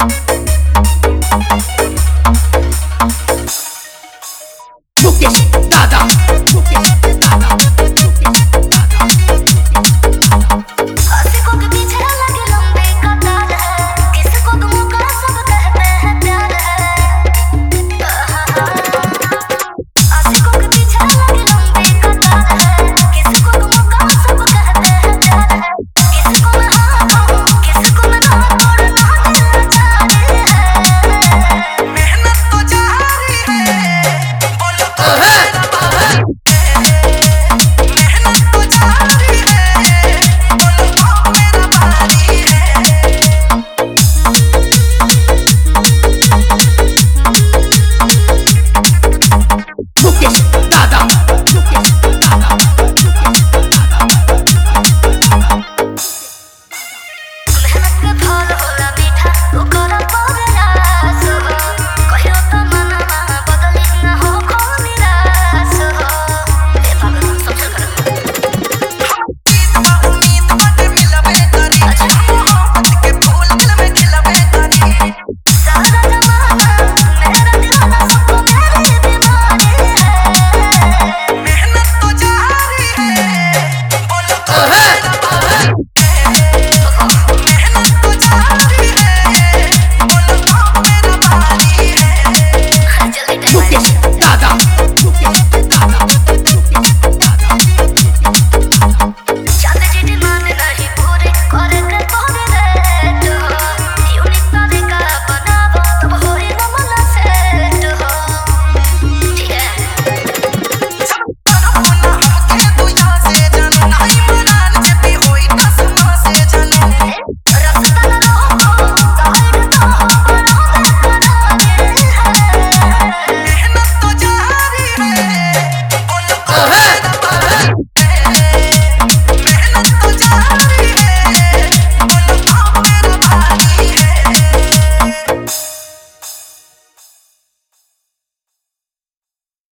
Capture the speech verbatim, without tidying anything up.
मुकेश दादा मुकेश दादा मुकेश दादा आशिकों के पीछे लगे लंबे कतार है, किसको तुम का सब कहते हैं प्यार है। आशिकों के पीछे लगे लंबे कतार है, किसको तुम का सब कहते हैं प्यार है। किसको मैं हाँ कहूँ, किसको मैं ना, तोड़ना दिल जारी है। मेहनत तो जारी है, बोलो तो मेरा भाई है। मेहनत तो जारी है, बोलो तो मेरा भाई है। मुकेश दादा मुकेश दादा मुकेश दादा मेहनत के फल हो